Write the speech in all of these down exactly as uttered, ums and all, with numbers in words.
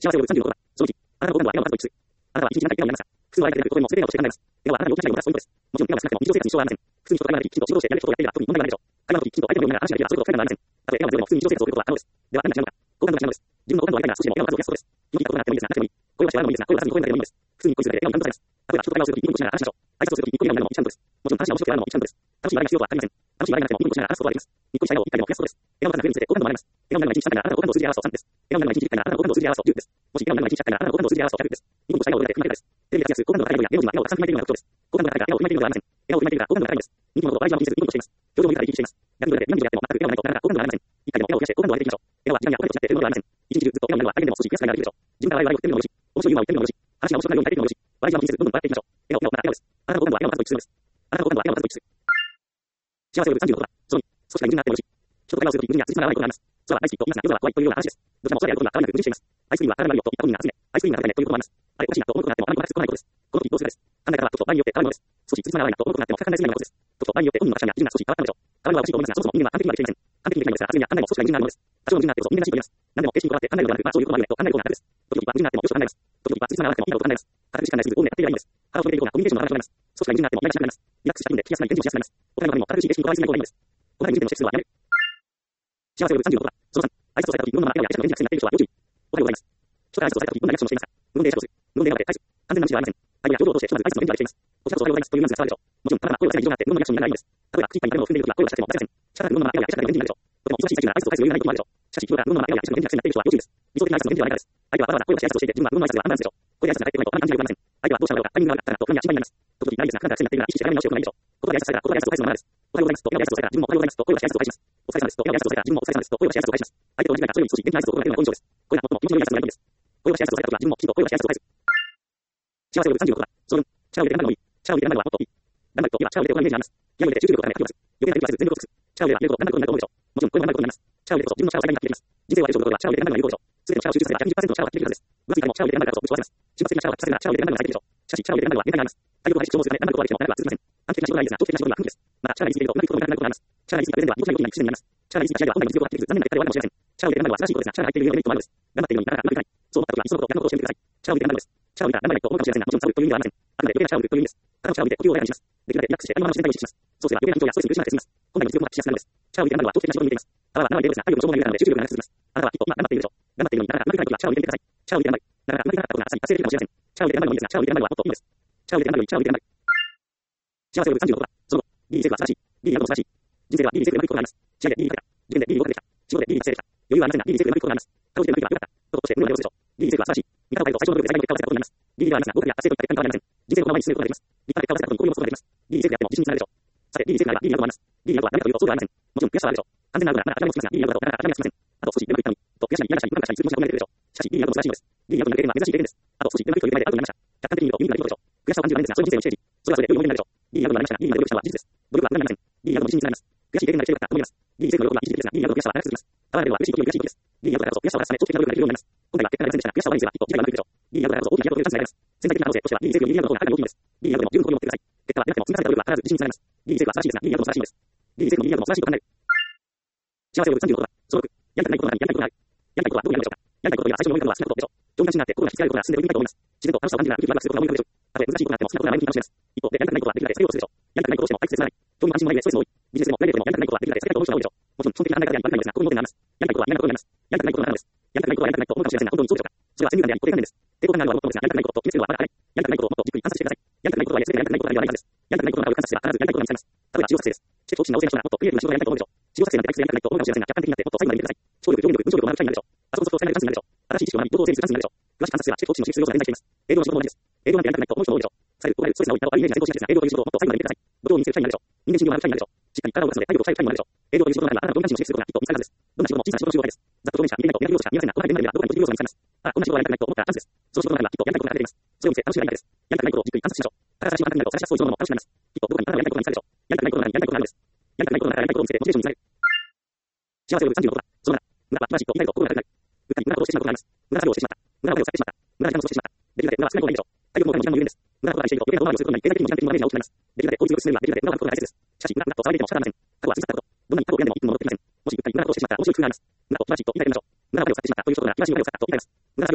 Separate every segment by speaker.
Speaker 1: 幸せを呼ぶさんじゅうのことは、そのうち、あなたの好感度は今は数と一致する。あなたは一日何回も笑いますが、複数は相手でなく、とても全てのことして考えます。笑顔はあなたに良くないをもたらすポイントです。もちろん、笑顔が少なくても日常生活に支障はありません。普通に人と会話なり、きちんと仕事をしていられる人とやっていれば特に問題はないでしょう。会話の時、きちんと相手のようになら話ができればそれほど不快感はありません。たとえ笑顔がゼロでも普通に日常生活を送ることは可能です。では、何が違うのか。好感度が違うのです。自分の好感度は相手が少しでも笑顔を数を増やすことです。気の利いたことがなくてもいいですが、なくてもいい。声は違うのもいいですが、声を出さずに声だけでもいいです。普通に声するだけで笑顔に感動されます。例えば、人と会話をするときにニコニコしながら話しましょう。挨拶をするときにニコニコになるのも一番ことです。もちろん話が面白くなるのも一番ことです。楽しい笑いが必要とは限りません。楽しい笑いがなくてもニコニコしながら話すことはできます。ニッコリした笑顔を一回でも増やすことです。笑顔がなくても増えるにつれて好感度も上がります。笑顔になるのが一日したいならあなたの好感度を数字で表すとさんです。笑顔になるのが一日したいならあなたの好感度を数字で表すとじゅうです。もし笑顔になるのが一日したいならあなたの好感度を数字で表すとひゃくです。ニコニコした笑顔をうまくです。テレビがつきやすく好感度が高いのや芸能人は笑顔をたくさん振りまいているのが特徴です。好感度が高いが笑顔を振りまいているのではありません。笑顔を振りまいているが好感度が高いのです。人気者ほど笑いを気にせずニコニコしています。表情を見たら生き生きしています。逆に言われて何時やっても全く笑顔がないとなかなか好感度が上がりません。一回でも笑顔を増やして好感度を上げていきましょう。笑顔は時間やお金として得るものではありません。一日中ずっと笑顔になるのは大変でも少し増やすくらいならできるでしょう。自分から笑い笑いを振ってみるのもよし、面白いユーモアを言ってみるのもよし、話が面白くなるように変えていくのもよし、笑いを気にせずどんどん笑っていきましょう。笑顔、笑顔、笑顔です。あなたの好感度は笑顔が数と一致するのです。あなたの好感度は笑顔が数と一致する。幸せを呼ぶさんじゅうのことは、そのに、少しが矛盾があってもよし、人と会話をするときに矛盾や辻褄が合わないことがあります。空は大好きと皆さん夜は怖いというような話です。どちらも空であることが変わらなく矛盾しています。アイスクリームは体になるよと言った本人が集め、アイスクリームが食べたいねということもあります。あれおかしいなと思うことがあってもあまりこなく来ないことです。この時どうするかです。考え方は時と場合によって変わるものです。少し辻褄が合わないなと思うことがあっても深く考えすぎないことです。時と場合によって本人の価値観や基準が少し変わったのでしょう。変わるのはおかしいと思いますが、そもそも人間は完璧にはできていません。完璧にできないのですが、常には考えも少しが矛盾があるものです。多少の矛盾があってこそ人間らしいと言います。何でも形式にこだわって考えるのではなく、まあそういうこともあるよねと考えることが楽です。時々は矛盾があってもよしと考えます。時々は辻褄が合わなくてもいいこと考えます。堅苦しく考えすぎず大目でやっていればいいんです。腹を止めているようなコミュニケーションの話を考えます。少しが矛盾があっても嫌らしくなります。リラックスした気分で聞きやすくなり返事をしやすくなります。お互いのためにも堅苦しい形式にこだわりすぎない方がいいのです。お互いに矛盾でもしてするのはやめる。幸せを呼ぶさんじゅうのことは、そのさん、挨拶をされたとき、無言のまま笑顔ややしの返事が癖になっている人は要注意。おはようございます。人から挨拶をされたとき、どんなリアクションをしていますか。無言で会釈をする。無言で笑顔で返す。完全な無視ではありません。相手や表情を通してひとまず挨拶の返事ができています。こちらこそおはようございますというニュアンスが伝わるでしょう。もちろん、ただ声を出せない異常があって、無言のリアクションにならないのです。例えば、口いっぱいに食べ物を含んでいるときは声を出しても間違いません。仕方なく無言のまま笑顔や会釈が返事になるでしょう。とても忙しい最中なら挨拶を返す余裕がないこともあるでしょう。しかし、日頃から無言のまま笑顔や会釈の返事が癖になっている人は要注意です。理想的な挨拶の返事はないからです。相手はわざわざ声を出して挨拶をしていて、自分は無言の挨拶ではアンバランスでしょう。声で挨拶が返ってこないとあんまり感じが良くありません。相手はどうしたのだろうか、タイミングが悪かったなと不安や心配になります。時々ないですが、普段から癖になっているなら意識して早め直しを行うべきでしょう。言葉で挨拶されたら言葉で挨拶を返すのがマナーです。おはようございますと笑顔で挨拶をされたら自分もおはようございますと声を出して挨拶を返します。お疲れ様ですと笑顔で挨拶をされたら自分もお疲れ様ですと声を出して挨拶を返します。相手と同じぐらいかそれより少し元気な挨拶を行うのが好印象です。これが最も気持ちの良い挨拶のやり方です。声を出して挨拶をされたときは自分もきちんと声を出して挨拶を返す。幸せを呼ぶさんじゅうのことは、その分、力を入れて頑張るのもいい。力を入れて頑張るのはもっといい。頑張るといえば力を入れて行うイメージがあります。気合を入れて集中力を高めて振ります。余計な力をせず全力を尽くす。力を入れれば入れるほど頑張ることになると思うでしょう。もちろん声も頑張ることになります。力を入れてこそ自分の力を最大に発揮できます。人生をあれ以上のことは力を入れて頑張るのが有効でしょう。すべての力を集中させればひゃくにじゅっパーセントの力を発揮できるはずです。分厚い体も力を入れて頑張るからこそぶち壊せます。瞬発的な力を発揮させるなら力を入れて頑張るのが最適でしょう。しかし力を入れて頑張るのは限界があります。体力を激しく消耗するため頑張ることはできても長くは続きません。短期的な仕事がいいですが、長期的な仕事には空気です。また力が言い過ぎるとうまくいくこともなくなることがあります。力が言い過ぎたプレゼンでは見事な動きになり不自然になります。力が言い過ぎた試合では本来の実力を発揮できず残念な結果で終わるかもしれません。力を入れて頑張るのは素晴らしいことですが、力が入っているようにメリットもあるのです。頑張っているのになかなかうまくいかない。そう思った時は、いっそのことやることを教えてください。力を入れて頑張るのです。力を入れたら頑張らないと思うかもしれませんが、もちろんサボるという意味ではありません。あくまで余計な力を売るという意味です。ただの力を入れて呼吸を穏やかにします。できるだけリラックスしてありのままの自然体を意識します。そうすれば余計な緊張やストレスに苦しまなくて済みます。本来の実力も発揮しやすくなるのです。力を入れて頑張るのは長期的な仕事に向いています。ただはなな割ですが、体力も消耗が有利なので集中力が長く続きます。あなたはきっとまあ頑張っているでしょう。頑張っているのになかなかうまくいかない時は力を入れてみてください。力を入れて頑張る。なかなかうまくいかなかったことが朝に達成できるかもしれません。力を入れて頑張るのもいいですが、力を入れて頑張るのはもっといいのです。力を入れて頑張るより力を入れて頑張る。幸せを呼ぶさんじゅうのことは、その後、ビーリーセーフは素晴らしい。ビーリーやることも素晴らしい。人生ではビーリーセーフでうまくいくことがあります。試合でビーリーが勝てた。受験でビーリーを勝てた。仕事でビーリーが達成できた。余裕はありませんが、ビーリーセーフでうまくいくことがあります。過去時でうまくいけばよかった。ととして無理は良好でしょう。ビーリーセーフは素晴らしい。味方を変えると最小の努力で最大の結果を出せたことになります。ビーリーではありますが、合格や達成といった結果に変わりません。人生の前に進めることができます。立派な結果を出せたことに交流を持つことができます。ビーリーセーフであっても自信につながるでしょう。さて、ビーリーセーフがあればビーリーだと思います。ビーリーだとは何かというとそうではありません。もちろん悔しさはあるでしょう。完全なアウトなら諦めもつきますが、ビーリーだとなかなか諦めがつきません。あと少しうまくいったのに、と悔しい、嫌なしたり、不満がしたりする気持ちが生まれてくるでしょう。しかし、ビーリーだと素晴らしいのです。ビーリーだとなれるのは珍しい経験です。あと少しうまくいくという前でアウトになりました。客観的に見ると耳がいいことでしょう。悔しさを感じるのですが、そういう人生の一ステージ。それはそれで良い思い出になるでしょう。ビーリーだとなりましたが、ビーリーが努力したのは事実です。努力は無駄になりません。ビーリーだと自信につながります。悔しい経験がしてよかったと思います。ビーリーセーフの喜びは一時的ですが、ビーリーだと悔しさは長く続きます。ただでは嬉しいことに嬉しいことです。ビーリーだと悔しさを重ね、長期的な努力ができるようになります。今回は結果が出ませんでしたが、悔しさはないですが、きっと次回はうまくいくでしょう。ビーリーだと大きなことをいうチャンスになります。潜在的な可能性としては、ビーリーセーフよりビーリーだとの方が大きいのです。ビーリーだとも十分興味を持ってください。結果は出なくても積み重ねた努力は必ず自信につながります。ビーリーセーフは素晴らしいですが、ビーリーだとも素晴らしいのです。ビーリーセーフのビーリーだとも素晴らしいことになる。幸せを呼ぶさんじゅうのことは、そのろく、やりたくないことがある、やりたいことがある。やりたいことはどういうのでしょうか。やりたいことといえば最初に思い浮かぶのは好きなことでしょう。上手な自信があって心が引きつけられることが進んでいくべきだと思います。自然と楽しさを感じながら生きる気がすることが思い浮かぶでしょう。たとえ難しいことがあっても好きなことが前向きに楽しめます。一方で、やりたくないことはできるだけそれをするでしょう。やりたくないことをしても退屈で済まない。興味関心もない上でストレスも多い。ビジネスでもプライベートでもやりたくないことはできるだけ避けたいと思う人が多いでしょう。もちろん、基本的な考え方や悪いのですが、こういうことになります。やりたいことは嫌なことになります。やりたくないことがあるのです。やりたくないことはやりたくないと思うかもしれませんが、本当にそうでしょうか。それは先入観であり、固定観念です。抵抗感があるのはもっともですが、やりたくないことと決めつけるのはまだ早い。やりたくないことをもっとじっくり観察してください。やりたくないことはやりすぎてやりたくないことが言わないはずです。やりたくないことがある観察すれば必ずやりたいことが見つかります。例えば、使用作成です。チェックをし直せる人ならもっとクリエイティブな仕事がやりたいと思うでしょう。使用作成なんて退屈でやりたくないと思うかもしれませんが、客観的になってもっと最後まで見てください。聴力、情力、文章力、文章力を学ぶ機会になるでしょう。パソコンソフトを使いながらチャンスになるでしょう。新しい知識を学び、行動を整理するチャンスになるでしょう。詳しく観察すれば、チェックをし直し必要が全在しています。営業の仕事も同じです。営業なんてやりたくないと思う人も多いでしょう。される、ストレスが多い、悪いイメージが成功しないですが、営業という仕事をもっと最後まで見てください。度胸を見せる機会になるでしょう。人間心理を学ぶ機会になるでしょう。しっかり体を動かすので体力を抑える機会になるでしょう。営業という仕事があれば、あなたのどんな心を刺激することがきっと見つかるはずです。どんな仕事も小さな仕事の集合体です。ざっと表現した見てみないと見られる要素が見えませんが、この辺で見ればどこにもできる要素が見つかります。あ、こんな仕事はやりたくないと思ったらチャンスです。その仕事があればきっとやりたいことが出てきます。それを見て楽しいやりたいです。やりたくないことをじっくり観察しましょう。ただ新しいことが簡単になると探しやすそういうものも楽しくなります。きっとどこにあなたのやりたいことが見つかるでしょう。やりたくないことが何、やりたいことがあるんです。やりたくないことがやりたいことを見つけてモチベーションにつなげる。幸せを呼ぶさんじゅうのことは、そのなら、無駄は正しいと言いたいと心が高くなる。うっかり無駄なことをしてしまうことがあります。無駄な作業をしてしまった。無駄なお金を使ってしまった。無駄な時間をしてしまった。できるだけ無駄は少ない方がいいでしょう。体力も他にも時間も有限です。無駄なことがしていると余計な遠回りをすることになり、経済的にも時間的にもダメージが大きくなります。できるだけ効率よく進めるにはできるだけ無駄なことが大切です。しかし無駄なことを騒いでいても仕方ありません。過去は過ぎ去ったこと。どんなに過去を病んでもいっぷんも戻ってきません。もしうっかり無駄なことをしてしまったら面白い工夫があります。無駄と正しいと言いたいと言いましょう。無駄なことを使ってしまったという衝動なら、険しいお金を使ったと言いたいます。無駄な作業をしてしまったという衝動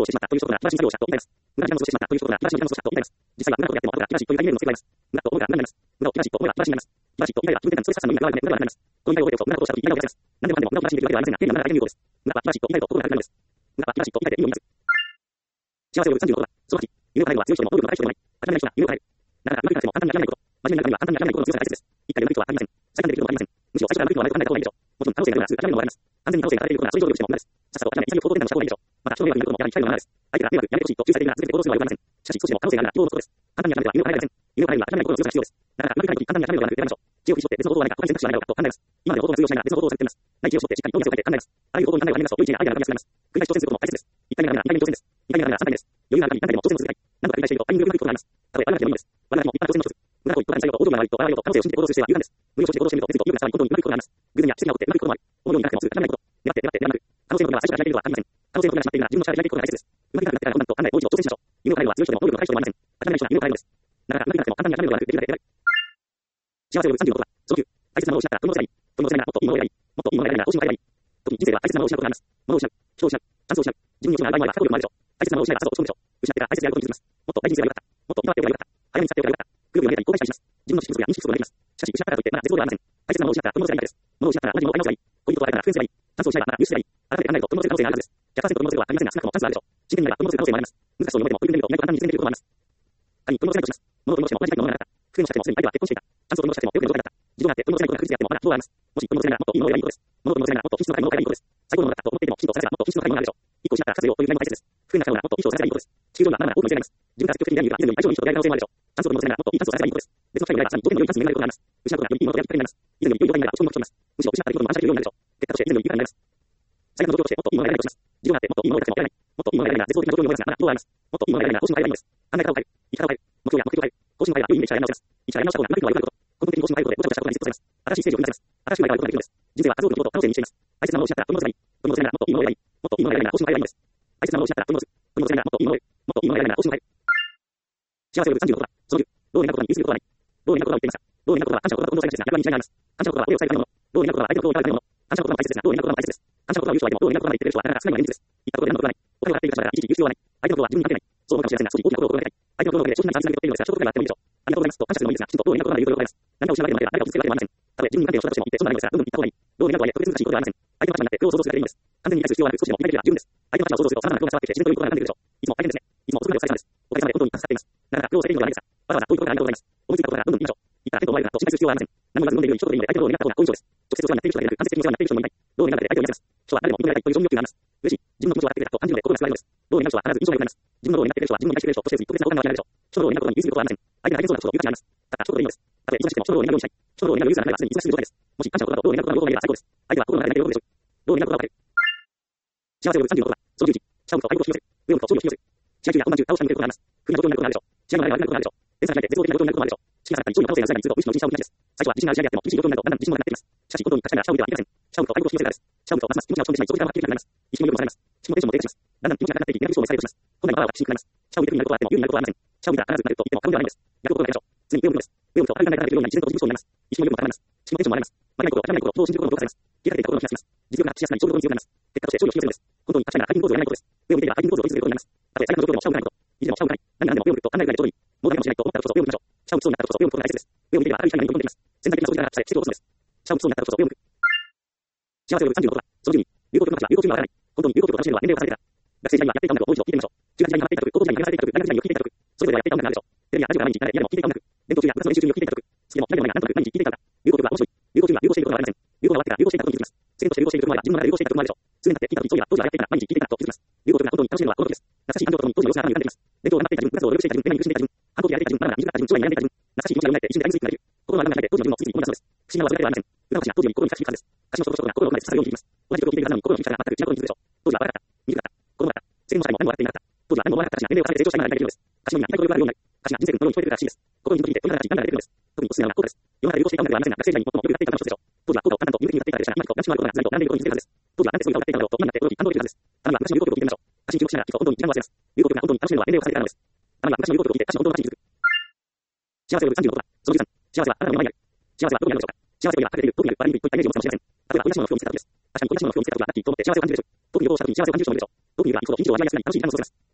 Speaker 1: ことが、正しい作業をしたと言います。無駄な時間を過ごしてしまったということが、正しい時間を過ごしたと言います。実際は無駄なことをやっても、後が正しいという概念の世界です。無駄と思いが無駄になります。無駄を正しいと思いが正しいになります。正しいと言いが気分転換、ストレス発散の意味が無駄になります。この意味を覚えておくと、無駄なことをしたとき、無駄をやります。何でもかんでも無駄を正しいというわけではありませんが、天理は無駄な概念の有効です。無駄は正しいと言いがと心が楽になります。無駄は正しいと言いがで意味を見ます。幸せを呼ぶさんじゅうのことは、そのはち、夢を叶えるのは強い人でも能力の高い人でもない。諦めない人が夢を叶える。ならば、うまくいかなくても簡単に諦めないこと。真面目になるには簡単に諦めないことの強さが大切です。一体やるべきとはありません。最短できるのはありません。むしろ最初から悪いことはないと考えた方がいいでしょう。もちろん可能性があるならすぐ諦めるのもあります。安全に可能性があるということがそれ以上努力しても無駄です。さっさと諦め、潔く行動転換をした方がいいでしょう。また、人の迷惑になることもやはり控えるのも無駄です。相手が迷惑やめてほしいと注意されているなら続けて行動するのは良くありません。しかし、少しでも可能性があるなら希望を持つことです。簡単に諦めては夢を叶えられません。夢を叶えるには諦めないことの強さが必要です。ならば、うまくいかないとき簡単に諦めるのではなく、選びましょう。知恵を振り絞って別の方法はないか、他に選択肢はないだろうかと考えます。今までの方法が通用しないなら別の方法を探ってみます。ない知恵を絞ってしっかりと見せて考えます。あらゆる方法に考えをはめますと、良い知恵やアイデアが浮かびます。繰り返し挑戦することも大切です。一回目がダメなら二回目に挑戦です。二回目がダメなら三回目です。余裕がある限り何回でも挑戦を続けたい。何度か繰り返していると、タイミングよくうまくいくことがあります。たとえ悪なくてもいいのです。悪なくても一旦挑戦の一つ。無駄と一歩が最後と、大丈夫ならいいと、あらゆる可能性を信じて行動する姿勢は勇敢です。無理を承知で行動してみると、別にと意欲が伝わり、本当にうまくいくことがあります。偶然や奇跡が起こってうまくいくこともある。思うようにいかなくてもすぐ諦めないこと。願って願って願わなく。可能性のことは最初から開いているとは限りません。可能性のことが決まっているなら自分の力で開いていくことが大切です。うまくいかなくなってから困難と考え、もう一度挑戦しましょう。夢を叶えるのは強い人でも能力の高い人でもありません。諦めない人が夢を叶えるのです。ならば、うまくいかなくても簡単に諦めるのではなく、できるだけ偉い。幸せを呼ぶさんじゅうのことは、そのきゅう、大切なものを失ったら、取り戻せない。取り戻せないならもっといいものを選び、もっといいものを選びなら報酬が選び。特に人生では大切なものを失うことがあります。物を失う、人を失う、チャンスを失う、自分に落ちない曖昧は不可抗力もあるでしょう。大切なものを失えばさぞ落ち込むでしょう。失ってから大切であることに気づきます。もっと大人生が良かった。もっと今はっておけば良かった。早めに去っておけば良かった。くよくよめたり後悔したりします。自分の知識不足や認識不足があります。しかし、失ったからといってまだ絶望ではありません。大切なものを失ったら取り戻せないです。物を失ったら同じものを買い直せばいい。恋人と別れたら復縁すればいい。チャンスを失えばまだ入手すればいい。改めて考えると取り戻せる可能性があるはずです。ひゃくパーセント取り戻せるはありませんが、少なくともチャンスはあるでしょう。真剣になれば取り戻せる可能性もあります。難しそうに思っても取り組んでみると意外と簡単に実現できることもあります。仮に取り戻せないとします。物を取り戻しても同じタイプのものがなかった。復縁をしたってもすでに相手は結婚していた。チャンスを取り戻したってもよく戻せなかった。事情があって取り戻せないことが確実であってもまだ希望があります。もし取り戻せないならもっといいものを選びいいことです。物を取り戻せないならもっと品質の高いものを選びいいことです。最高のものだったと思っていてもきちんと探せばもっと品質の高いものがあるでしょう。一個失ったら二つをという概念も大切です。復縁が可能ならもっといい人を探せばいいことです。地球上にはまだまだ多くの人がいます。自分から積極的に出会いにいるが以前より相性にいい人と出会える可能性もあるでしょう。チャンスを取り戻せないならもっといいチャンスを探せばいいことです。別の機会に出会えばさらにとても良いチャンスに巡り合えることがあります。失うことがよりいいものとやりたくなります。以前より良い状態になれば落ち込みも吹き飛びます。むしろ失った出来事も反射できるようになるでしょう。結果として以前より愉快になります。最悪の状況としてもっといいものが得られないとします。事情があってもっといいものを得なくても得られない。もっといいものが得られないなら絶望的な状況に思いますが、まだ希望があります。もっといいものが得られないなら報酬も変えられないのです。考え方を変える。生き方を変える。目標や目的を変える。方針を変えれば良い意味で生き方をやり直せます。生き方をやり直した方がうまくいくのは良くないこと。根本的に方針を変えることでごちゃごちゃしたことに失踪されます。新しいステージを踏み出せます。新しい世界を変えることができるのです。人生は数多くのことを可能性にしています。大切なものを失ったら取り戻せない。取り戻せないならもっといいものを選び、もっといいものを選びなら報酬も変えられないのです。大切なものを失ったら取り戻す。取り戻せないならもっといいものを得る。もっといいものを選びなら報酬も変える。幸せを呼ぶさんじゅうのことは、そのきゅう、労利なことに優することはない。労利なことは言っていました。労利なことは感謝のことは近藤さんですが、役割に違いがあります。感謝のことは俺を最後にもの。労利なことは相手のことをいただくもの。感謝のことは大切ですが、労利なことは大切です。感謝のことは優勝相手も労利なことは言っている人はなかなか少ないのが現実です。言ったことで何のことはない。お金を払っている人だから一時言う必要はない。相手のことは自分に関係ない。そう思うかもしれませんが、少し大きなことを心がけたい。相手のことの上で少し何かつなげているのですが、ちょっとことがあってもいいでしょう。ありがとうございますと感謝するのもいいですが、きちんと労利なことなら言うことがございます。何か失われるのでは誰かを傷つけるわけでもありません。たとえ自分に関係の人たちも言ってそうなるのですが、どんどん言った方がいい。労利なことは特別難しいことではありません。相手の立場になって苦を想像するだけでいいのです。完全に理解する必要はなく、少しでも理解できれば十分です。相手の立場を想像すると様々な苦労が伝わってきて、自分ということが浮かんでくるでしょう。いつも大変ですね。いつも遅くまでお疲れ様です。おかげさまで本当に助かっています。なかなか苦労されているのではないですが、わざわざこういうことがありがとうございます。思いついたことからどんどん言いましょう。言ったらテンポが悪いなと心配する必要はありません。何も言わず飲んでいるより一言でいいので、相手の労になった方が好印象です。直接お世話になっている人だけでなく、間接的にお世話になっている人もいない。労になるので相手を見せます。人は誰でも認められたいという承認欲求があります。嬉しい。自分の気持ちを分かってくれたと感じるので心が救われるのです。労になる人は必ず印象が良くなります。自分の労になってくれる人は自分の理解してくれる人として特別な好感が湧き上がるでしょう。人の労になることに優することはありません。相手が大変そうな人という価値があります。ただ一言でいいのです。たとえ忙しくても人の労になるようにしたい。人の労になるユーザーがなればすでに忙しい状態です。もし感謝のことだと労になることが両方が言えば最高です。相手は心の中で泣いて喜ぶでしょう。労になることが分かる。幸せを呼ぶさんじゅうのことは、そのじゅうじ、シャウムと相棒と引き寄せる。ウェムと勝利を引き寄せる。試合中や本番中、倒したに向けることがあります。不利な状況になることがあるでしょう。試合の流れが悪くなることがあるでしょう。点差が開いて絶望的な状況になることもあるでしょう。士気が下がったり、上位の可能性がないと、むしろ自信を失う道です。最初は自信がある試合であっても、厳しい状況になるとだんだん自信もなくなっていきます。しかし、本当に勝ちたいならシャウムでは言いません。シャウムと相棒と引き寄せるからです。シャウムとますます気持ちが落ち込んでしまい、長時間はっきりなくなります。意識もよくもされます。気もテンションも低下します。だんだん気持ちが高くなっていき、エネルギーを召されるとします。本来のパワーはきちんとなります。シャウムで不利になることはあっても有利になることはありません。シャウムが必ずなると言っても過言ではないのです。逆を心がけましょう。常に上を向くのです。上を向くと相手がないからできるようになり、自然と自分勝利になります。意識もよくも高まります。気もテンションも上がります。負けないこと、諦めないこと、どう信じることもどうされます。切られていたことも気がつきます。実力が発揮しやすくなり、勝利に強くなります。結果として勝利を引き寄せるのです。本当に勝ちたいなら相手に構造をやらないことです。上を見ていれば相手に構造を追い続けることになります。たとえ最悪の状況でもシャウムがないこと。いずれもシャウムがない。何が何でも上を向くと考えるぐらいでちょうどいい。もうダメかもしれないと思ったらこそ上を向きましょう。シャウムそうになったらこそ上を向くことが大切です。上を見ていればある意味何に飛んできます。潜在的な素地がさえ奇跡を起こすのです。シャウムそうになったらこそ上を向く。幸せを呼ぶさんじゅうのことは、そのじゅうに、流行曲の価値は流行中にはわからない。本当に流行曲を楽しめるのは年齢を重ねてから。学生時代にはやっていた音楽をもう一度聴いてみましょう。中学時代にはやっていた曲、高校時代にはやっていた曲、大学時代には聴いていた曲、それぞれやっていた音楽があるでしょう。テレビやラジオが毎日流れ、家でも聴いていた音楽。勉強中や部活の練習中に聴いていた曲。好きでも嫌いでもないがなんとなく毎日聴いていた歌。流行曲は面白い。流行中には流行していることはありません。流行が終わってから流行していたことに気づきます。世間として流行している曲もあれば、自分の中で流行していた曲もあるでしょう。常になって聴いた時、そういえば当時はやっていた毎日聴いていたと気づきます。流行曲が本当に楽しいのはこの時です。懐かしい環境とともに当時の様子が頭に浮かんできます。勉強を頑張っていた自分、部活を努力していた自分、メガに苦しんでいた自分、反抗期やっていた自分、まだまだ水が自分、将来に悩んでいた自分、懐かしい気持ちが蘇って一瞬で愛についてなれる。心の中で当時の自分を次々思い出すのです。不思議な忘れ方ではありません。歌歌詞が当時より心に親しいはずです。歌詞の一言一言が心を動かして刺さるように響きます。同じ曲を聴いている方なのに心の響き方が全く違うことに気づくでしょう。当時は悪かった、鈍かった、子供だった。世間の社会も何も笑っていなかった。当時は何も思わなかった歌詞が年齢を重ねて成長した今が理解できるのです。歌詞の意味が痛いとよくあるようになり、歌詞が人生の心に聞こえてくるらしいです。心に響いて鳥肌が立ち涙が出てくるのです。特におすすめなのは効果です。世の中で流行していた音楽ではありませんが、学生時代に最もよく歌っていた歌の一つでしょう。当時は効果を簡単と有益になっていたでしたが、今と何種もあることがずらりと並んでいることに気づけるはずです。当時はなんてすごい歌を歌っていたのだろうと今になって驚き感動できるはずです。たまには昔の流行曲を聴いてみましょう。歌詞に注目しながら聞くと本当に時間を忘れます。流行曲が本当に楽しめるのは年齢を重ねてからなのです。たまには昔の流行曲を聴いて歌詞の本当の価値に気づく。幸せを呼ぶさんじゅうのことは、そのじゅうさん、幸せはあなたの目の前にある。幸せはどこにあるでしょうか。幸せといえば隠れている、遠くにいる、悪いといったイメージを持つかもしれません。例えば、恋し者の服を見せた時です。確かに恋し者の服を見せた時はラッキーと思って幸せを感じるでしょう。遠くにいることをした時に幸せを感じる人もいるでしょう。遠くにいるは行くほど緊張を味わいやすくなり楽しい時間を過ごせます。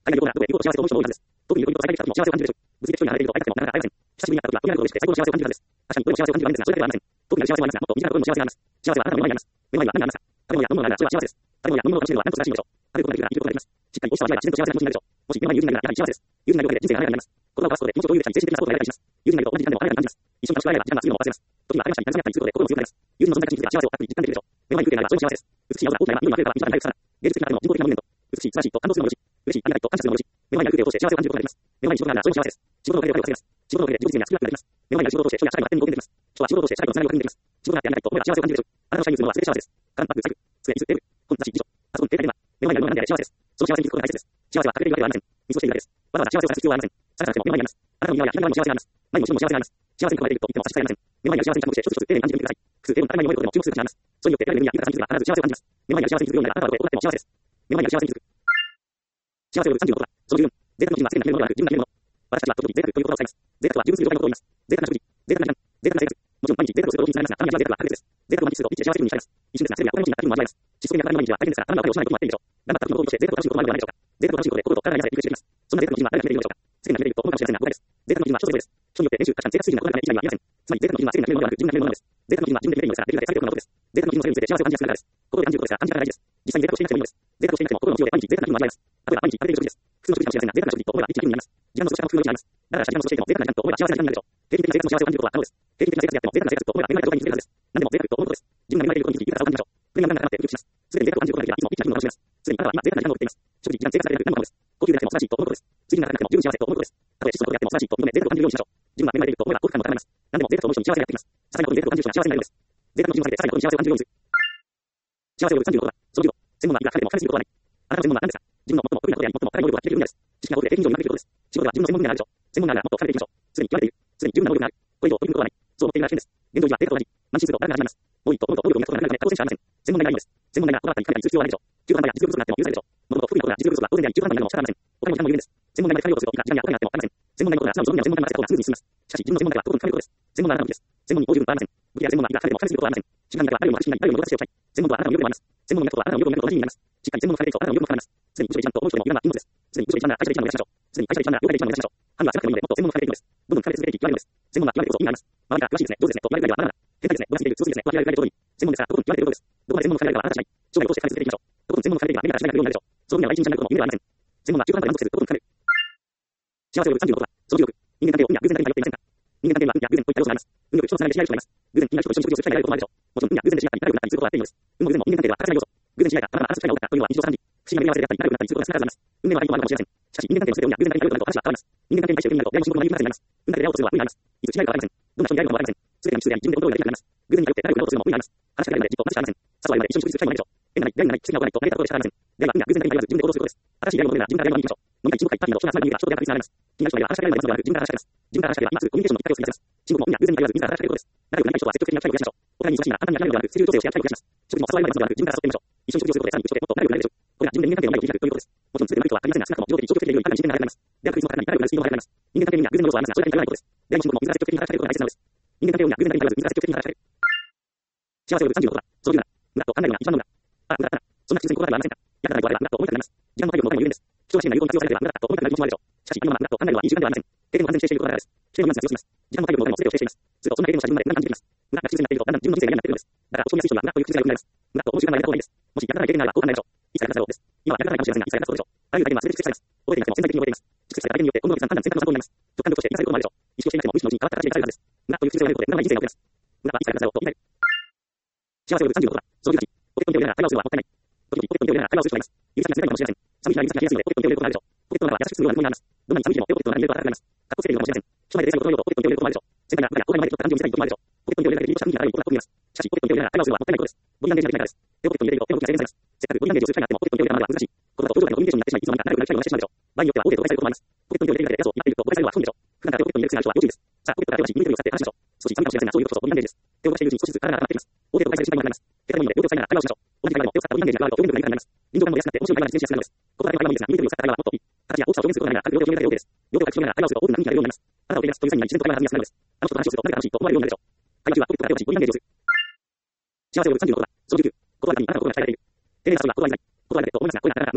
Speaker 1: 海外旅行などで旅行と幸せと思う人も多いはずです。特に旅行にと最大に来た時も幸せを感じるでしょう。物理的距離が離れていると会いたくてもなかなか会えません。久しぶりに会った時は恋愛などをして最高の幸せを感じるはずです。確かにどれも幸せを感じる場面ですが、それだけではありません。特に幸せはありますが、もっと身近なところにも幸せがあります。幸せはあなたの目の前にあります。目の前には何がありますか？食べ物や飲み物があればそれは幸せです。食べ物や飲み物を楽しめるのは何と素晴らしいのでしょう。食べることができるから生きることができます。しっかり美味しさを味わえば自然と幸せな気持ちになるでしょう。もし目の前に友人がいるならやはり幸せです。友人がいるだけで人生が華やかになります。言葉を交わすことで気持ちを共有できたり、精神的なサポートが得られたりします。友人がいると同じ時間でも華やかに感じます。一緒に楽しく会えれば時間が過ぎるのを忘れます。時には励ましたり、感じ合ったりすることで心も強くなります。友人の存在が真実で幸せを確実に実感できるでしょう。目の前に風景があればそれも幸せです。美しい青空、大きな山、緑に溢れれば身近になる草。芸術的なアートも人工的なモニュメント。美しい、素晴らしいと感動するものし、嬉しい、ありがたいと感謝するものし、目の前にある風景を通して幸せを感じることができます。目の前に仕事があればそれも幸せです。仕事のおかげで彼を忘れます。仕事のおかげで自己実現や作りができます。目の前にある仕事を通して人や社会の発展に貢献できます。人は仕事を通して社会のつながりを確認できます。仕事があってありがたいと思えば幸せを感じるでしょう。あなたの社員にするのは全て幸せです。カラン、バッグ、財布、机、椅子、テーブル、本、雑誌、辞書、パソコン、携帯電話、目の前にあるものは何であれ幸せです。その幸せに気づくことが大切です。幸せは隠れているわけではありません。見過ごしているだけです。わざわざ幸せを探す必要はありません。探さなくても目の前にあります。あなたの右側や左側にも幸せがあります。前にも後ろにも幸せがあります。幸せに囲まれていると言っても差し支えません。目の前にある幸せに着目して一つ一つ丁寧に感じてみてください。複数テーブルの当たり前に思えることでも注目する価値があります。それによって得られる意味や豊かさに気づけば必ず幸せを感じます。目の前にある幸せに気づくようになればあなたはどこへ転がっても幸せです。目の前にある幸せに気づく。幸せを呼ぶさんじゅうのことは、その十分。贅沢の日には世間になけるものではなく自分が決めるもの。私たちは時々贅沢という言葉を使います。贅沢とは十分する状態のことを言います。贅沢な食事、贅沢な時間、贅沢な生活。もちろん毎日贅沢をすることにつながりますが、たまには贅沢は格別です。贅沢を満喫すると一日で幸せ気分に浸ります。一瞬ですが、それが心持ちになった気分も味わえます。窒息に当たり前の毎日は大変ですが、あなたのお金を失わないこともあっていいでしょう。頑張った時のご褒美として贅沢を楽しむこともあるのではないでしょうか。贅沢を楽しむことで心と体に痩せてリフレッシュできます。そんな贅沢の日には誰が決めているのでしょうか。世間が決めていると思うかもしれませんが、誤解です。贅沢の日には人それぞれです。人によって練習、価値観、生活水準が異なるため一概には言いません。つまり贅沢の日には世間が決めるものではなく自分が決めるものです。贅沢の日には自分で決めていいのですから、できるだけ贅沢を行うことです。贅沢の日のせいによって幸せを感じやすくなるからです。心で感じることですが、感じ方が大事です。実際に贅沢をしていなくても心で感じることですが、感じ方が大事です。贅沢をしていなくてもいいのです。贅沢をしていなくても心の強で毎日贅沢をしなくても味わえます。例えば毎日贅沢な気分を味わえます。例えば毎日食べている食事です。普通の食事かもしれませんが、贅沢な食事と思えば一日気分になります。時間の過ごし方も工夫が違います。だから時間の過ごしていても贅沢な時間と思えば幸せな時間になるでしょう。平均的な生活の幸せを感じることは可能です。平均的な生活であっても贅沢な生活と思えば恵まれた状態に気づけるはずです。何でも贅沢と思うことです。自分が恵まれていることに気づき豊かさを感じましょう。それにあなたがってウキウキします。すでに贅沢を感じることができればいつも一気な気分を楽しめます。すでにあなたは今贅沢な時間を送っています。食事、時間、生活されている何ものです。高級であっても素晴らしいと思うことです。次にならなくても十分幸せと思うことです。たとえ質素なことであっても素晴らしいと思うので贅沢を感じるようにしましょう。自分が恵まれていると思えば幸福感も高まります。何でも贅沢と思う人に幸せがやってきます。些細なことに贅沢を感じる人が幸せになるのです。贅沢の日を避けて些細なことに幸せを感じるようにする。幸せを呼ぶさんじゅうのことは、そのじゅうご、専門は何か彼でも彼することはない。あなたの専門は何ですか？自分の最も得意なことであり、最も高い能力ができる分野です。知識が豊富で平均以上にうまくできることです。仕事では自分の専門分野があるでしょう。専門分野がもっと高めていきましょう。すでに極めている。すでに十分な能力がある。これ以上取り組むことはない。そう思っているなら危険です。現状にはデータと同じ。慢心すると誰が始まります。もういいと思うと能力を磨くことがなくなるため、当然しかありません。専門分野がいいのです。専門分野が心が高いにする必要はないでしょう。中途半端や実力不足があっても許されるでしょう。もともと得意なことが実力不足が当然であり、中途半端になるのも仕方ありません。他にも時間も有限です。専門分野で対応すると、いくら時間やお金があってもありません。専門分野のことが素直に自分の専門分野の世界の方がスムーズに進みます。しかし自分の専門分野はとことん深めることです。専門分野は何です。専門に応じることはありません。武器や専門は彼でも彼することはありません。時間だけは誰よりも私になり、誰よりも私をしたい。専門とはあなたの魅力でもあります。専門のことはあなたの魅力と同じ意味になります。しっかり専門をされているとあなたの魅力も高まります。すでに部署で一番と思う人でもいらない命です。すでに部署で一番なら会社で一番の目指しましょう。すでに会社で一番なら業界で一番の目指しましょう。範囲は狭くてもいいので、もっと専門を深めていくのです。どんどん深め続けていき、言われるのです。専門は言われるこそ意味があります。周りが詳しいですね、上手ですね、と言われるぐらいではまだまだ。変態ですね、おかしいですね、すごすぎですね、と言われるぐらいでちょうどいい。専門ですから、どこに言われていることです。どこまで専門を深められればあなた次第。将来を通して深め続けていきましょう。どこに専門を深めていけば目が確かになるようになるでしょう。その分野は一日じゃなくても夢ではありません。専門は中途半端で満足せず、どこに深める。幸せを呼ぶさんじゅうのことは、そのじゅうろく。人間関係を運や偶然だけに頼っていませんか。人間関係には運や偶然といった要素があります。運よく人とつながりしない人がいます。偶然気になる人と一緒に食事をする機会があることもあるでしょう。もちろん運や偶然で知り合ったり仲良くなったりすることはあっていいのです。運も偶然も人間関係では欠かせない要素。偶然知り合えた、たまたま話す機会が多かったというのは日常茶飯事。不思議な組み合わせであったり、仲良くなったりすることが少なからずあります。運命はないともあるかもしれません。しかし人間関係の全て運や偶然だけに頼ると話は変わります。人間関係に対して運になると出会いも仕事も有意義なことになります。運だけで出会おうとするのは運になります。いつ違いがありません。どんな人に出会えるのもありません。すべての日数であり、自分でコントロールができるようになります。偶然に頼って仲良くなろうとするのも運になります。話しかけられるまでじっと同じしかありません。誘われるまで一緒に食事する機会もないでしょう。縁がない、出会いがない、奇跡が起こらないと成り立つことでしかありません。出会いは運や偶然だけに頼らず自分で行動することです。新しい出会いを求めるなら自分から出会いに行きましょう。飲み会、親睦会、パーティーなど人が集まる意味が人と出会う確率が上がります。気になる人がいれば話しかけられるまでいつもではなく、人に話しかけられるまでいつもではなく、親睦も運や偶然だけに頼らず自分から話しかけられることです。仲良くなりたい人は積極的な機会を増やしましょう。お互いに忙しいなら簡単に諦めるのではなく、スキル調整をし合って機会を増やします。食事も誘われるまでいつもではなく、自分から誘ってみましょう。一緒に食事をすることでさらに一緒でもっと仲良くなれるでしょう。これが自分で人間関係の前を切り開くということです。もちろん全ての人は限りませんが、少なくとも自動的に消極的でいるよりかなり自然な流れになります。出会う確率も高くなり、仲良くなるスピードも速くなります。人間関係には偶然の要素はありますが、それだけにならないことです。出会いも仕事も自ら積極的に働きかけることが大切なのです。人間関係を運や偶然だけに頼らず自ら積極的に働きかける。幸せを呼ぶさんじゅうのことは、そのじゅうなな。無駄と考えるのが一番の無駄。あ、無駄だな。そんな口に心当たりはありませんか。やったらないとあれば無駄と思いたくなります。時間の体力も他にも有限です。貴重な資源が有効に活用されていれば無駄だと思いたくなる気持ちもあるでしょう。しかし、あのまま無駄と考えるのはいい習慣ではありません。経験を完全にしていることが大事です。経験をまず活用します。時間の体力も他にも全てをしています。するとそんな経験をした自分まで無駄に感じてきます。無駄が口癖になっているとだんだん自分の人生が嫌になってくるのです。だから落ち込みやすい人には無駄という口癖が良くなります。無駄と思う習慣はやめた方がいいです。もしやらない経験があれば後悔ないでしょう。いつかやらないでしょうです。今はやらないかもしれませんが、いつかやらないでしょう。あらゆる体験は全て蓄積されます。覚えていなくても潜在的に覚えています。蓄積された体験によって今後の決断、判断、選択の参考になります。直感力として生かされることもあるでしょう。意識をしていなくても無意識のうちに変わった形で生かされるはずです。無駄という口癖がやめることで無駄な人生が送れます。無駄はいつかやらないでしょうと言いたい。幸せを呼ぶさんじゅうのことは、そのじゅうはち。ポケットに手を入れながら会話をするのはもったいない。時々ポケットに手を入れながら会話をする人がいます。指先が冷たいかもしれません。寒い日が指先が冷やすのでポケットに手を入れることがあるでしょう。ポケットの中は優しくするような見込みがあります。どんなに寒い日でも手をポケットの中に入れると暖かくなります。かっこつけているのかもしれません。人前で冷静なことを言うとポケットに手を入れることもあるでしょう。先輩が部下や後輩の前でちょっと感情を見せたいこともあるでしょう。ポケットに手を入れるだけでリードした雰囲気があることが特にあります。しかしポケットに手を入れながら会話をするのはもったいないことです。ボディランゲージができないからです。手をポケットに入れていると手の動きが制限されます。せっかくボディランゲージをする機会があってもポケットに手を入れたままでは難しい。言葉と表情でのコミュニケーションになってしまい、いつの間にか仲良くなる機会を逃してしまうでしょう。場合によっては大手で誤解されることもあります。ポケットに手を入れるだけでやつをやっていると誤解されるのは不本意でしょう。普段から手をポケットに入れる癖がある人は要注意です。さあ、ポケットから手を出し、耳手を使って話しましょう。少し寒いかもしれませんが、そういうことこそボディランゲージです。手を動かしているうちに少しずつ体が温まっていきます。大手で誤解される心配もあります。手がいいので両手を使いながら会話をしましょう。同じ会話でも手を使ったボディランゲージが加わると表現力が豊かになります。臨場感も安くなって面白い会話に実現しやすくなるのです。言葉だけの会話もいいですが、耳手を使った会話はもっといい。形や大きさを表現することがないなら、各両手を決めるだけで OK です。両手を書き留めながら会話をすると大きな雰囲気が出るようになります。あなたを受け入れますという際には自然と会話が弾みやすくなるのです。あの人と話をすると何が楽しいと思われるようになるでしょう。会話中はポケットから手を出し、ボディランゲージをする。幸せを呼ぶさんじゅうのことは、そのじゅうきゅう。言葉の中にあなたの心が伝えられている。丁寧な発音は言葉にない。言葉だけと思いますが、声がなかなか難しい。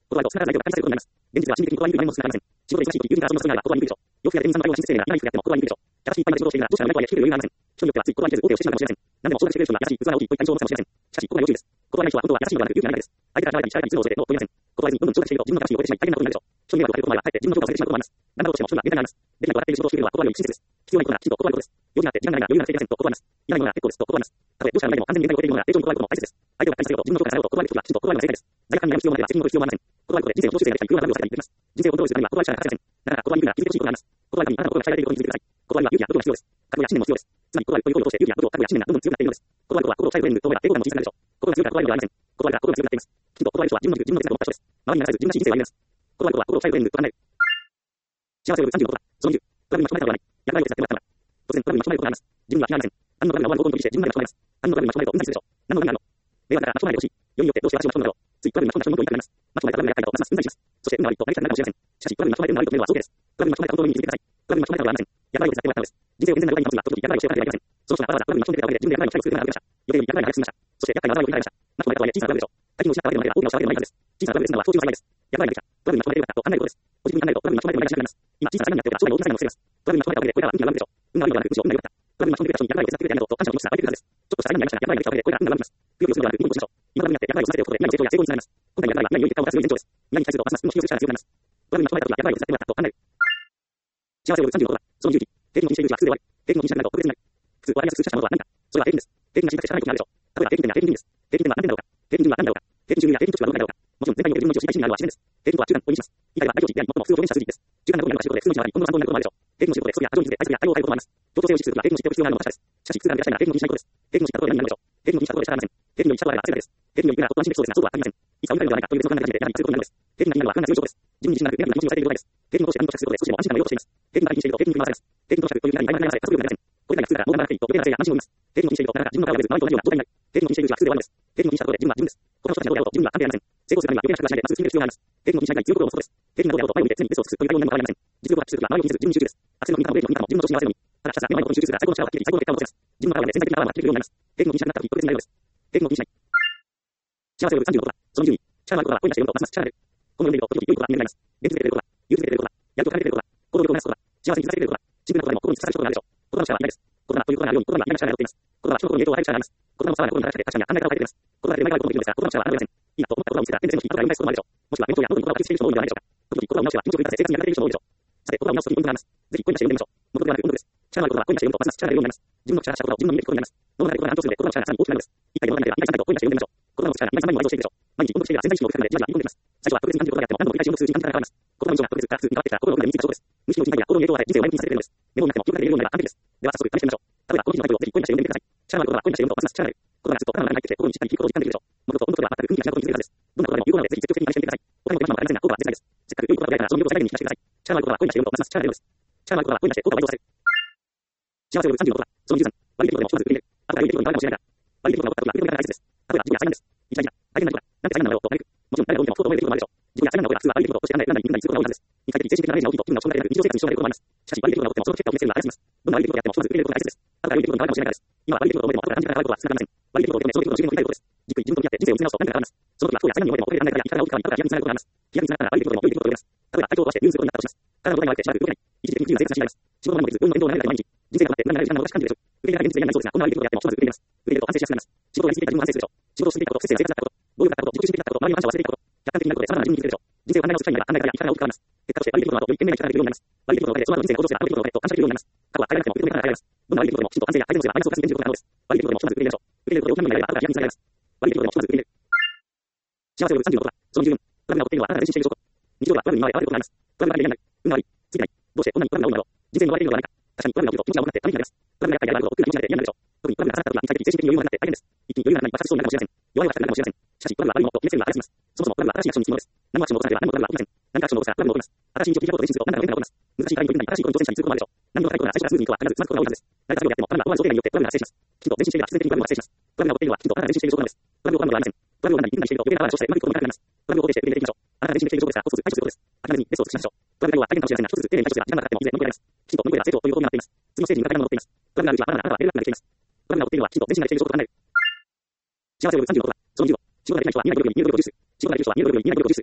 Speaker 1: ここは、スナー内容が開催することになります。現実は心理的にここは見る何も進められません。仕事で忙しいとき、友人がその進めないはここは見るでしょう。洋服や店員さんの内容は親切性がない服やってもここは見るでしょう。正しい一般の仕事をしているが、どうしたらうまいとはいえ、引き受ける余裕がありません。人によってはついここは見せず、大手をしてしまうかもしれません。何でも承諾してくれる人が優しい、器が大きいといった印象を持つかもしれません。しかし、ここは要注意です。ここはない人は本当は優しいのではなく、勇気がないです。相手から離れたり、力が実を教えても問いません。ここはどんどん承諾していると、自分の正しいを超えてしまい、大変なことになるでしょう。人に迷惑をかけることもあれば、かえって自分の評価をされてしまうこともあります。何だろうとしても人には限界があります。できないと笑っている仕事をしているのは、ここは良い親切です。必要なことなら、きちんと断ることです。用事があって、時間がないが余裕がついていませんと、ここはあります。いらないものなら結構ですと、ここはあります。たとえどうしたらうまいでも完全に限界を超えているものなら、丁重に断ることも大切です。相手をがっかりさせようと、自分の評価されようと、断ることがきちんと断るのが正解です。罪悪感に悩む必要もなければ責任を取る必要もありません。断ることで人生を踏襲性ができたり、空は何を避けたりできます。人生をコントロールするためには断るしかありません。なら、断るには気づいてほしいことがあります。断るにあなたの心が鍛えられていることに気づいてください。断るには勇気や覚悟が必要です。覚悟や信念も必要です。つまり、断るという行為を通して勇気や覚悟、覚悟や信念がどんどん強くなっているのです。断ることは心を鍛える上にどうやら抵抗感も小さくなるでしょう。心が強いから断るのではありません。断るが心が強くなっています。きちんと断る人は自分の軸、自分の哲学を持った人です。周りに流されず自分らしい人生を歩みます。断ることは心を鍛える上に断らない。幸せを呼ぶさんじゅうろくは、そのにじゅう、トラブルに巻き込まれたことはない。やらないを手伝ってもらったのだ。突然トラブルに巻き込まれることがあります。自分には気がありません。何のトラブルが終わるのを心に閉じて自分まで巻き込まれます。何のトラブルに巻き込まれるとうんざりするでしょう。何の意味があるの。迷惑だから巻き込まれてほしい。世によってどうして私を巻き込むのだろう。ついトラブルに巻き込まれた人のことを言いたくなります。巻き込まれたトラブルがやりたいとますますうんざりします。そして運が悪いとなりたくなるかもしれません。しかしトラブルに巻き込まれて運が悪いと見るのは早計です。トラブルに巻き込まれた本当の意味に気づいてください。トラブルに巻き込まれたことはありません。やらないを手伝ってもらったのです。人生を健全な上に保つには時々やらないをしておかなければいけません。その人がわざわざトラブルに巻き込んで出た上で自分でやらないをしたいとするようなのがありました。予定よりやらないが早く済みました。そして厄介な災いを繰り返しました。巻き込まれたとはいえ小さなトラブルでしょう。大金を失ったわけでもなければ大きな失われでもないはずです。小さなトラブルですのは超重要な災害です。やらないができた。トラブルに巻き込まれてよかったと考えることです。ご自分に考えるとトラブルに巻き込まれてもいないがしなくなります。今小さな災害になっているから将来の大きな災害も防げます。トラブルに巻き込まれたわけでこれからは運気が上がるでしょう。運が悪いのではなくむしろ運が良かった。トラブルに巻き込んでくれた人にやらないを手伝ってくれてありがとうと感謝の気持ちが湧いてくるはずです。ちょっとした災害になりましたが、やらないができたわけでこれから運が上がります。不要にするのではなく、見事でしょう。今トラブルになってやらないを済ませておくことで未来の成長や成功につながります。今回のやらないは未来に良い結果を出す良い前兆です。未来に対するとますます運を引き寄せる力が強くなります。トラブルに巻き込まれた時はやらないを手伝ってもらったと考える。幸せを呼ぶさんじゅうろくは、その勇気。平均の気にしているうちは普通で終わり。平均の気にしなくなると特別になる。普通をありやすく通過したものは何か。それは平均です。平均が小さくて知らないことになるでしょう。例えば平均点や平均点です。平均点は何点だろうか。平均順は何だろうか。平均順位や平均値はどうなるだろうか。もちろん全体における自分の自身が一になるのは自然です。平均とは中間を意味します。以外は大量値であり最も普通を表現した数字です。中間のところにあるのが仕事で、普通の値はあり、今度は参考になることもあるでしょう。平均の仕事で、それや過剰に気づいて、対策や対応を変えることもあります。協調性を維持するときは平均の知っておく必要があるのが確かです。しかし、普通がいらっしゃいなら平均の気にしないことです。平均の知ったところで何になるでしょう。平均の気にしたところで仕方がありません。平均の知ったところでは正解です。平均のいくらほっと安心できそうですが、そうは限りません。いつか運が良いのではないかという別の考えが始めて、やはりすることになるのです。平均が気になるのは勘が強い証拠です。自分に自信がある、ネガティブな気持ちにされている状態です。平均を通して何と着することで少しでも安心感を得ようとしています。平均が気にしていると平均に振り回されます。平均と着という何に曖昧なさえ加速力がありません。これらが普通だから、もう頑張らなくていいと、余計なせいや安心を生みます。平均の気にしていると、なかなか自分の顔が出ず、周りと同じような状態になる。平均の気にしているうちは普通で終わるのです。平均の気にしたところで自分は自分です。他の人たちがどうやろうと自分は関係ありません。成功するためには余計な尺がしないでまず進める必要があります。平均の気にしないが強いことを持つことです。平均がどうやろうと前を見て常にベストを尽くすという対応になるのかわかりません。実力を発揮するときは周りを気にせず自分に集中です。アクセルの右かもブレーキの右かも自分の調子に合わせるように。ただひたすら目の前のことに集中するが最高の力を発揮でき最高の結果を持ちます。自分の体で潜在的なパワーが発揮できるようになります。平均の気にしなくなったとき特別になるのです。平均の気にしない。幸せを呼ぶさんじゅうろくは、そのじゅうに、力のあることは恋がして読むとますます力が出る。この読んでいると時々良いことが見えるようになります。現実で出ることは、憂鬱で出ることは、やると感じて出ることは、行動力をなすことは、幸せに気づかせて出ることは、シンプルなことでも心に突き刺さることがあるでしょう。言葉の力は偉大です。言葉ということがあるように、言葉には嫌な力が宿っています。言葉は人の心に影響を与える力があります。言葉の差は心に流して確かに考え方を変えています。言葉でうまいことをできるんですが、言葉の力はあるのではありません。いいなと思った言葉を見せたら、全然の人が言いたいことがあるでしょう。もしくはメモ帳やノートに言葉を書きつける人も多いのではないでしょうか。時々言葉を直しては気持ちを振り返って生活に役立てる人も多いでしょう。さて、言葉を直すときにポイントがあります。ぜひ声に出して読んでみましょう。目的ではなく運動です。力のある言葉は声に出して読むとますます力が出るようになります。自分の力した言葉を自分の耳で聞くことになります。脳の中で言葉が反応するので言葉の力がさらに大きくなるのです。一体世の中では未来さん体と声に出して読んでみましょう。言葉の力が今さんまにも愛情しているでしょう。毎日運動していれば潜在意識の奥深くまでじわじわ入り込んでいます。最初は特別に感じることがあっても何度も繰り返し読むと数字に感じが変わります。言葉の印象が特別から普通に変わってきたら心の奥が身についた証拠です。無意識のうちにや行動に影響を与え人生を前向きにさせてくれるのです。メモの中でも記憶が出るようになれば完璧です。では早速試してみましょう。例えばこの記事のタイトルをぜひ声に出して読んでみてください。力のある言葉は声に出して読むとますます力が出る。言葉がずっと頭の中に入ってきて心にしっかり聞くことを実感できるでしょう。もともと音とは全く運気がしないことに気づけるはずです。どんな言葉でも有効なのでぜひ積極的に真似してみてください。他の手間もかかりませんが効果は絶大です。せっかく良い言葉が出会えたらその魅力を最大限に引き出してください。力のある言葉は声に出して読むとますます力が出るのです。力のある言葉は声に出して効果を倍増させる。幸せを呼ぶさんじゅうろくは、そのじゅうさん、悪い出来事でもひとまず受け入れる。後から良い出来事に変わるかもしれないが、悪い出来事が起こった時は受け止めることが大切です。例えば自分や災難です。一大事だ。大変なことだ。なんて災難なのよと嘆く。もちろん誰がどう見てもそうと思える出来事もあるでしょう。自分や災難が起こったら普通は悪い出来事として考え選んだり見たりすることが多いはずです。肉体的、精神的なダメージが大きいと気分が落ち込んだりなく日常生活に支障が出ることもあります。しかし悪い出来事が起こってもその結果を見せるのは早すぎます。どんな悪い出来事であってもひとまず受け入れることが大切です。後から良い出来事に変わるかもしれないからです。今は悪い出来事を覚えても後から感じ方が変わることは少なくありません。悪い出来事を受け止めその出来事の次元を振り返ることです。じっくり自分と向き合って人生を見つめ直すと何かが変わります。その時は不幸や災難に覚えても後で考え方や生き方が大きく変わり後から気楽につながることがあります。気楽につながったら悪い出来事でも良い出来事を覚えます。例えば体調を壊して憂鬱することになったとします。体の状態に悪くてしばらく動けない。一時的に不自由な生活が強います。仕事も何もできず、運の面倒を悩んだり毎日。人生が終わって無駄になる時間が長く感じるでしょう。受け入れが現実的になりそうですが、こんな悪い出来事であってもひとまず受け入れます。受け入れると反省しやすくなります。仕事をやりすぎた自分を反省するでしょう。仕事をしすぎたこと、不摂生な生活だったこと、暴力だったこと、自己中心的だったこと、周りの反射を忘れていたこと、客観的になることで様々な自分に気づくでしょう。人生を考え直す機会になれば考え方や生き方が大きく変わります。結果として悪い出来事の後、より懸命な生き方ができるようになります。悪い出来事のおかげでその後の人生が向上すれば悪い出来事のおかげと感謝できるようになります。過去は変えられなくても受け止めから変えられます。どんな悪い出来事でもきちんと反省や改善の姿がマイナスを感じることが可能です。悪い出来事でもひとまず受け入れましょう。受け入れることで大きなものになれば後から気楽につながります。悪い出来事でもひとまず受け入れる。幸せを呼ぶさんじゅうろくは、そのじゅうよん、トラブルが起こっているのはあなたが前進している証拠。日常ではトラブルに見舞われあることがあります。トラブルが原因になる。運が悪い。ついてない。どうしてこんなにトラブルが多いのだろう。人生に追われているのではないか。確かにトラブルが起きると気持ちが重くなって旅になります。トラブルがやっぱりやばいことを奥に気持ちが出て嫌になるでしょう。特にトラブルが重なった時は肉体的、精神的に余裕がなくなって大変です。一気に余裕がなくなり爆発しそうになるかもしれません。弱いはしたくなるかもしれません。しかしトラブルは悪いものと決めつけるのは早すぎます。そもそもトラブルは新しいアクションにつきものです。何もアクションを起こさなければ何もトラブルは起きません。何かアクションを起こしたらトラブルが起こります。新しい日常的なことを意識すると何かが起きます。難しい課題に取り組んだり、新しいことに挑戦したりすることもあるでしょう。何も高いことが最初からスムーズにいくとは必ずつまずくことが多いはずです。何か作業であってもトラブルは終わる条件によってトラブルが発生します。きちんと前進していれば必然的にトラブルが発生します。トラブルが起こっているのはきちんとあなたが前進している証拠なのです。トラブルを起こらないのではありません。トラブルを何にしていると余計なパワーが消してうまくいくこともなくなります。トラブルを起こして受け入れていきましょう。あなたが前進できている証拠ですから、コツを解消することです。諦めずにベストを尽くしましょう。トラブルが大変かもしれませんが、一つずつ丁寧に対処すれば時間がかかってもいずれ乗り越えられます。きちんと乗り越えれば成長ということになっています。次のステージに向かって戻っています。トラブルがあるうちはあなたはレベルアップができています。トラブルが起こっているのはきちんと前進ができている証拠と考える。幸せを呼ぶさんじゅうろくは、そのじゅうご、仕事ができない人は見えない努力より見える努力を重視する。仕事ができる人は見える努力より見えない努力を重視する。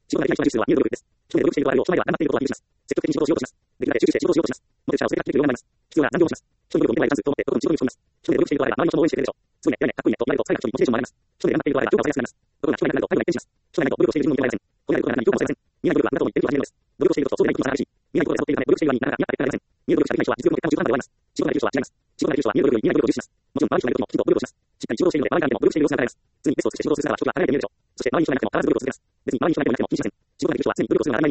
Speaker 1: 仕事ができない人は入力です。一人で努力している場合を、人前では頑張っていることは許します。積極的に仕事をしようとします。できるだけ集中して仕事をしようとします。もっと社を生活できるようになります。必要な残業をします。人に努力を見てないチャンスと思って、とことん仕事に打ち込みます。一人で努力している場合は、周りの人も応援してくれるでしょう。すごいね、偉いね、かっこいいねと言われると、最後人にモチベーションもらえます。一人で頑張っている場合は、評価をされやすくなります。ところが、人になると、態度が一転します。人になると、努力をしている自分を認められません。こんなことが何に評価されません。見えない努力はあなたを言っているとは言えないのです。努力をしていると、そうでないこともさらないし、見えないことで誘っているため、努力しているようにならなかったらやってられません。見える努力しかできない人は、実力の結果を十分まで終わります。仕事ができる人は違います。仕事ができる人は見える努力より見えない努力を重視します。もちろん、周りの人がいる時も、きちんと努力をします。しっかり仕事をしているので、周りが見ても努力している様子が現れます。常にベストを尽くして仕事をする姿は人が離れて見えるでしょう。そして、周りに人がいなくても、必ず努力を続けます。別に周りに人がいなくても気にしません。仕事ができる人は常に努力をするのが当たり前になっているため、周りに人がいなくても騒ぎません。むしろ周りに人がいなくても騒ぎません。むしろ周りに人がいない方が交通を考えます。自分のペースで進めることができます。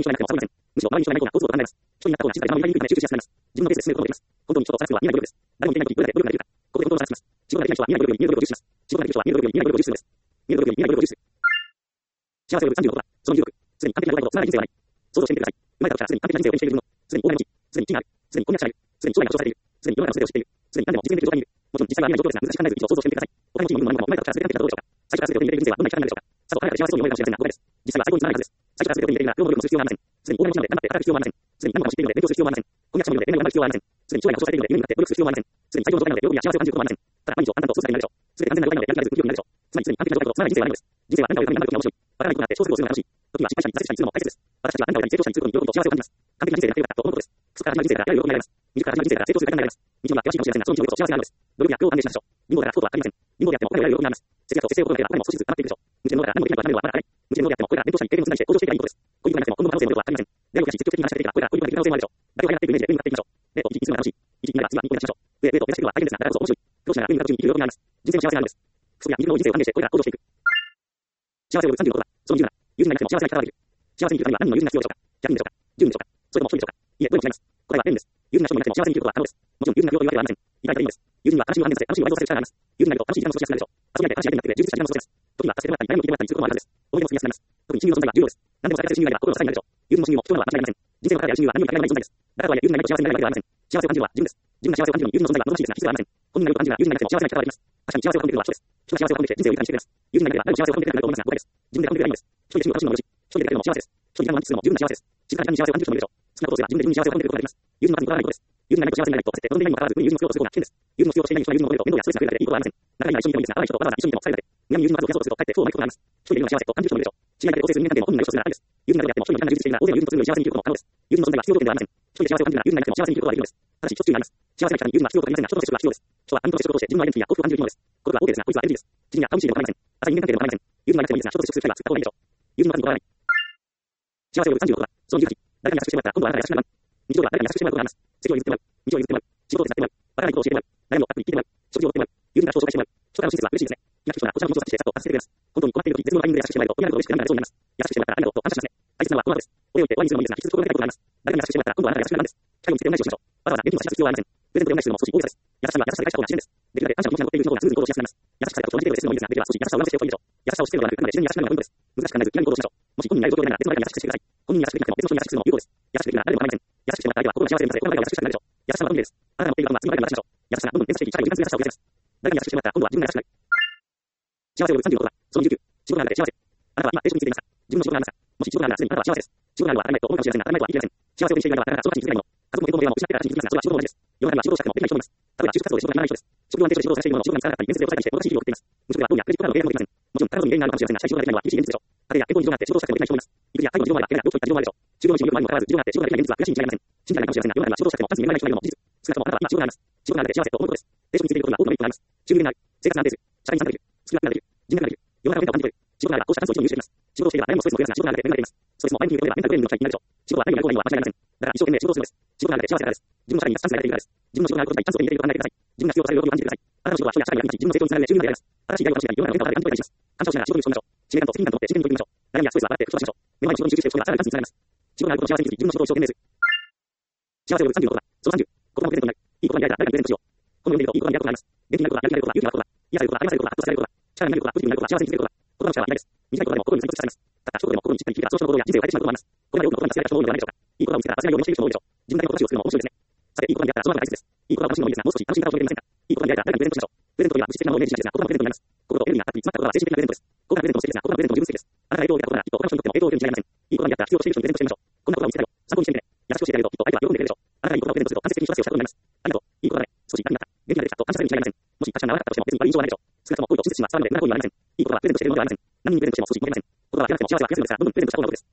Speaker 1: 本当に人と差別は見えない努力です。誰も見ていない時にどれだけ努力ができるか。ここで本当の差別します。仕事ができない人は見えない努力より見える努力を重視します。仕事ができる人は見える努力より見えない努力を重視するのです。見える努力より見えない努力を重視する。幸せを呼ぶさんじゅうのことは、その努力。すでに完璧な状態とつまらない人生はない。想像してみてください。生まれた時からすでに完璧な人生を手にしている自分の、すでに大金持ち、すでに地位がある、すでに婚約者がいる、すでに将来が保証されている、すでに世の中の全てを知っている、すでに何でも実現できる状態にいる。もちろん実際は見えない状況ですが、難しく考えず一度想像してみてください。お金持ちの身分の生まれた時からすでに完璧などうでしょうか。最初からすべてを手に入れている人生はどんな生き方になるでしょうか。さぞ彼らで幸せそうに思えるかもしれませんが、誤解です。実際は最高につまらないはずです。最初からすべてを手に入れているが、両の努力もする必要がありません。すでに大金持ちなので頑張って働く必要はありません。すでに何もかも知っているので勉強する必要はありません。婚約者もいるので恋愛を頑張る必要はありません。すでに将来が保証されているので夢に向かって努力する必要はありません。すでに最強の状態なので喜びや幸せを感じることもありません。ただ毎日を淡々と過ごすだけになるでしょう。すべて完全な状態なのでやる気が出ず無気力になるでしょう。つまりすでに完璧な状態とつまらない人生はないのです。人生は何かをやるためにある時が面白い。バカなことになって小説をするのが楽しい。時は失敗したり挫折したりするのも大切です。私たちは何かをやり成長したりすることに喜びと幸せを感じます。完璧な人生でなければと思うことです。基礎から始まる人生からやる喜びがあります。未熟から始まる人生から成長する時間があります。未熟は険しいかもしれませんが、その道を行くと幸せなのです。努力や苦労を勘弁しましょう。貧乏だから不幸とは限りません。貧乏であってもお金をやる喜びがあります。節約と節制を心がければお金も少しずつ上がっていくでしょう。無知の能だから何もできないとはなるのはまだ早い。無知の能であってもこれから勉強したり経験を積んだりして向上していけばいいことです。こういうことがなくても今後の可能性のことは分かりません。でもし積極的に話しかけていけばこれからこういうことができる可能性もあるでしょう。誰かがやっていくイメージで上に向かっていきましょう。デートいちにするのが楽しい。いちになれば次はにこにしましょう。上へ上と目指していくのは大変ですが、だからこそ面白い。苦労しながら上に向かう途中に生きる喜びがあります。人生の幸せがあるのです。服や自分の人生を関連してこれから行動していく。幸せを呼ぶさんじゅうのことは、そのにじゅうなな、友人がいなくても幸せな生き方ができる。幸せに生きるためには何人の友人が必要でしょうか。ひゃくにんでしょうか。じゅうにんでしょうか。それともひとりでしょうか。いえ、どれも違います。これは便利です。友人がひとりいなくても幸せに生きることは可能です。もちろん友人が不要というわけではありません。意外といいんです。友人は楽しみを判断させ、楽しみを愛想させる力があります。友人がいると楽しい時間も過ごしやすくなるでしょう。遊び相手、楽しい相手になってくれ、充実した時間も過ごせます。時には助けてもらったり、誰も聞いてもらったりすることもあるはずです。思い出も過ぎやすくなります。特に親友の存在は重要です。何でもされて親友がいれば心の支えになるでしょう。友人も親友も人のは間違いありません。人生の中である親友は何もかけられない存在です。だからとはいえ友人がいると幸せになれるわけではありません。幸せを感じるのは自分です。自分が幸せを感じるのに友人の存在が望ましいですが必要はありません。本人がよく感じるが友人がいなくても幸せな生き方ができます。確かに幸せを感じるのは人です。人が幸せを感じて人生を豊かにしてくれます。友人がいれば誰も幸せを感じてくれないと思いますが誤解です。自分で感じてくれないのです。一人で趣味を楽しむのもよし、一人で出かけるのも幸せです。一人で何を満喫するのも十分な幸せです。静かに幸せを感じる人もいるでしょう。好きなことをすれば自分で自分に幸せを感じることができます。友人の中にはないことです。友人がいないと幸せになれないと焦って望んでいないにもかかわらず友人の必要とすることが危険です。友人の必要としていない人は友人のことを面倒やストレスが増えるだけでいいことはありません。仲がいいなら一緒にいてもいいですが、合わない人とわざわざ一緒にいても疲れるだけ。無駄に友人の数を増やそうとするとかえって不幸なことがあります。一人でいるのが幸せと感じる人もいるでしょう。違いだけで構成する人間関係も本人が良しとするのがあるんです。友人がどうであっても一人の時間が充実しているなら大勢の友人とするより幸せに生きることも可能です。友人の存在は必要条件ではありません。一人で幸せを感じるなら友人がいなくても幸せに生きることができるのです。ただし一つ注意があります。幸せな人に友人は必要とは言いませんが、人と接触は必要です。人は他人と接触を通して自分のアイデンティティや幸福を感じる生き物です。これは OK ですが、こいつは エヌジー です。自分や楽しいでも構いません。朝人間関係でも構いません。友人がいなくてもいいですが、人と接触する際は作った方がいいでしょう。友人の数にこだわらない。幸せを呼ぶさんじゅうのことは、そのじゅうはち、誰かに優しくしてもらったら今度はあなたが優しくなる番。日常では誰かに優しくしてもらうことがあります。席を譲ってもらう。道を譲ってもらう。仕事を手伝ってもらう。バカなことを教えてもらう。誰もたっぷり聞いてもらう。食事をおごってもらう。友人が人を紹介してもらう。人からの親切は嬉しいですね。気が利く人がこちらのことを察してさっと助けてくれます。本当に困っている時、絶妙なタイミングで優しくしてもらえると嫌なことを嬉しく涙が出そうになります。優しくしてもらったらありがとうと感謝しますね。大切なのはこの後です。お礼を言って終わりにするのもいいですが、引き続き心がけたいことがあります。誰かに優しくしてもらったら今度はあなたが優しくなる番です。機会を見つけて同じことをしましょう。わざわざ現金を差し出す必要はありません。プレゼントでお願いするのも少し大げさです。優しさには優しさで返した方が自然です。できるだけ感謝の気持ちが残っている友人の方がスムーズに行動しやすくなります。優しさやと同じ程度でするのもいいですが、できれば少し優しさを上乗せしておくといいでしょう。優しさをしているのではなく、あくまで自然に優しくなるのがポイントです。難しく考えず気軽に行動しましょう。もし本人がいる状況でなら別の誰かに優しくしてください。本人に優しくできなくても別の人に優しくするのも有効です。優しくできるなら誰も構いません。優しくしてもらった相手は心が幸せにされ、他の誰かが優しくしたくなるでしょう。優しさは運命です。あなたの持っているものは次の誰かに渡しましょう。優しさがどんどん偏差していき、社会を優先する優しさを受けます。誰かに優しくしてもらったら今度は自分が優しくなる。幸せを呼ぶさんじゅうのことは、そのにじゅうきゅう、仕事があるので幸せ。あなたは今定職についていますか。自分の仕事がありますか。もし仕事があるならすでにあなたは幸せです。仕事があるのは当たり前と思うかもしれませんが、当たり前とは言い切れません。幸せを手にしていないのはなかなかその価値に気づけないもの。家族も結婚も出会いも失ってから価値に気づきますが、それは仕事の同じです。世の中には仕事をしたくてもできない人もいます。例えば就職活動で仕事がならない人です。職業安定所で仕事を探しているものの仕事が見つからなかったり、面接で落ちたりしてもどかしい日々を送っています。無職ではどうやクレジットカードの契約もできません。もちろん、彼女に原因があるのかもしれませんが、しっかり仕事ができないのは厳しい現実でしょう。家庭や結婚に事情があって仕事をしたくてもできない人もいます。育児や介護の事情もあれば、怪我や病気といった事情もあるでしょう。就業の道によく前にもかかわらず、事情があって仕事ができない現実は悔しいに違いありません。信じられないかもしれませんが、世の中には仕事をしたくても数に恵まれない人がいるのも事実。少なくともあなたは今仕事があります。仕事があるので幸せと思うことです。定職についていることには多くのメリットがあります。収入がある。生活が安定する。社会に参加できる。スキルアップができる。人脈ができる。世の中の変化を感じ取れる。仕事があればこうした感想を一度に許しています。仕事をしていれば誰もストレスも増えますが、仕事があるので恵まれています。ストレスも前向きに受け止めればメンタルブレーンの状態になるでしょう。仕事は誰もやることがいいのは間違いありません。だから一生懸命仕事をするのです。仕事があるので幸せなからです。自分の社会にチャンスが得られているからです。自分の仕事があることがチャンスを手に入れていると考えてください。自分が必要とされる喜びを感じてください。あなたの仕事は人や社会に役立ち、自分の成長につながるので十分な例です。新しい大学を楽しみたり、世の中の変化を誰かに感じ取れたりします。感謝をしながら仕事に打ち込みましょう。使命感と責任感と持って真剣に取り組みましょう。悩みやストレスは払って吹き飛ばしましょう。目の前に仕事に集中していることがさらにチャンスにつながります。仕事があることの幸せに気づき、自分の仕事を一生懸命する。幸せを呼ぶさんじゅうのことは、そのさんじゅう、言葉のプレゼントになる。いい言葉に出会えたら誰かにプレゼントしよう。本を読んでいるといい言葉に出会うことがあります。元気になることが、やる気が出ることが、勇気が出ることが、癒されることが、愛されることが、圧倒されることが、力になることが、ポジティブになることが、幸せに気づけることが、言葉の力は偉大です。短い言葉でも心に散発されます。たった一言でも心にしっかり響いたら、その人の行動や人生を変えてしまうこともあります。これまで多くの言葉に強い人も多いのではないでしょうか。いい言葉を見つけたら、忘れないようにしている人も多いでしょう。自分だけのことをするのも面白いですね。さて、いい言葉に出会ったら、その後が大切です。いい言葉を楽しむのもいいですが、もう少し楽しみ方を決めてみませんか。いい言葉に出会えたら誰かにプレゼントしましょう。プレゼントというのは物質的なものをイメージしがちですが、言葉のプレゼントになります。心とエネルギーがたっぷり詰まった言葉は精神的なプレゼントです。高価なプレゼントも素敵ですが、高価なプレゼントも十分素敵です。あなたが影響を受けたことなら、きっと他の人にとっても影響を受けるに違いありません。いい言葉に出会ったら必要としている人にプレゼントしてみましょう。こんな言葉を見つけたよ。参考にしてみてね。優しく教えてあげると、きっと相手は喜んでくれるでしょう。あなたがいい言葉をプレゼントすると、間接的に人助けをしたことになります。ありがとう。いい言葉で、少し楽になった。元気が出たと感謝されるに違いありません。もし確かに合わなかったとしても別に悪い印象はないでしょう。少なくとも恋と親切心は伝わるので、無駄行為はありません。いい言葉はプレゼントしているものではありません。何にプレゼントしているものではありません。言葉は聞かなくても幸せは増やせるのですが、どんどんプレゼントした方がいいです。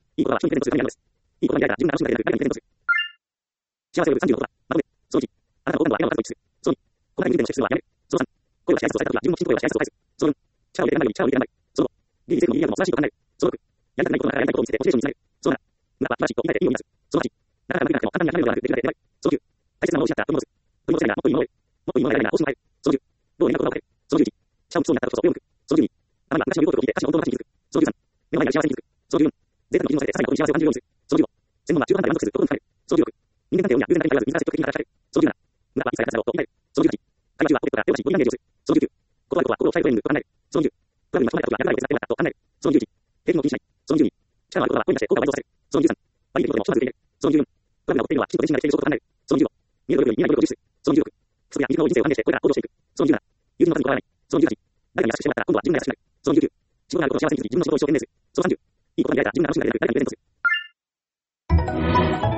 Speaker 1: る大体の幸せを呼ぶさんじゅうのことは、まとめ、そのいち、あなたの好感度は相手の数と一致する。そのに、この中に人数の指数はやめる。そのさん、声は支配するとされた時は自分の基準と声は支配すると返す。そのよん、力を入れてやらないように力を入れてやらない。そのご、理に成功にいいやの素晴らしいことがない。そのろく、やりたくないことの中からやりたいことを見せてモチベーションにつなげる。そのなな、無駄は素晴らしいと言い換えて意味を見出す。そのはち、なかなかうまくいかなくても簡単に諦めるのではなく、できるだけ手早くできるだけ手早く。そのきゅう、大切なものを失ったらうまくいかない。そのじゅう、大切なものを失ったと思わず、とても世界がもっといいものへ、もっといいものへなら方針を変える。そのじゅういち、どうやりたいことが分かる。そのじゅういち、シャを打ちそうになったことをそこを読む。そのじゅうに、頭には昔の言うことを聞いて歌詞の本当の話に気づく。そのじゅうさん、目の前にある幸せに気づく。そのじゅうよん、贅沢の基準をさせてさらにここに幸せを感じるようにする。そのじゅうご、専門は中途半端で満足することを深める。そのじゅうろく、人間関係をや偶然な点に限らず自ら積極的に働かれる。そのじゅうなな、無駄は一切活動と言い換える。そのじゅうはち、会話中はポケットから手を出しボディーランゲージをする。そのじゅうきゅう、断ることは心を鍛えるトレーニングと考える。そのじゅう、クラブに巻き込まれた時はやらないを手伝ってよかったと考える。そのじゅういち、平均を気にしない。そのじゅうに、力のあることは声に出して効果を倍増させる。そのじゅうさん、悪い出来事でも一つ受け入れる。そのじゅうよん、クラブが起こっているのはきちんと練習ができている証拠と考える。そのじゅうご、見える努力より見えない努力を重視する。そのじゅうろく、不足や未熟の人生を歓迎してこれから行動していく。そのじゅうなな、友人の数にこだわらない。そのじゅうはち、誰かに優しくしてもらったら今度は自分が優しくなる。そのじゅうきゅう、仕事があることの幸せに気づき自分の仕事を一生懸命する。そのさんじゅう、いいことが見られたら自分が楽しくなれる。誰かにプレゼントする。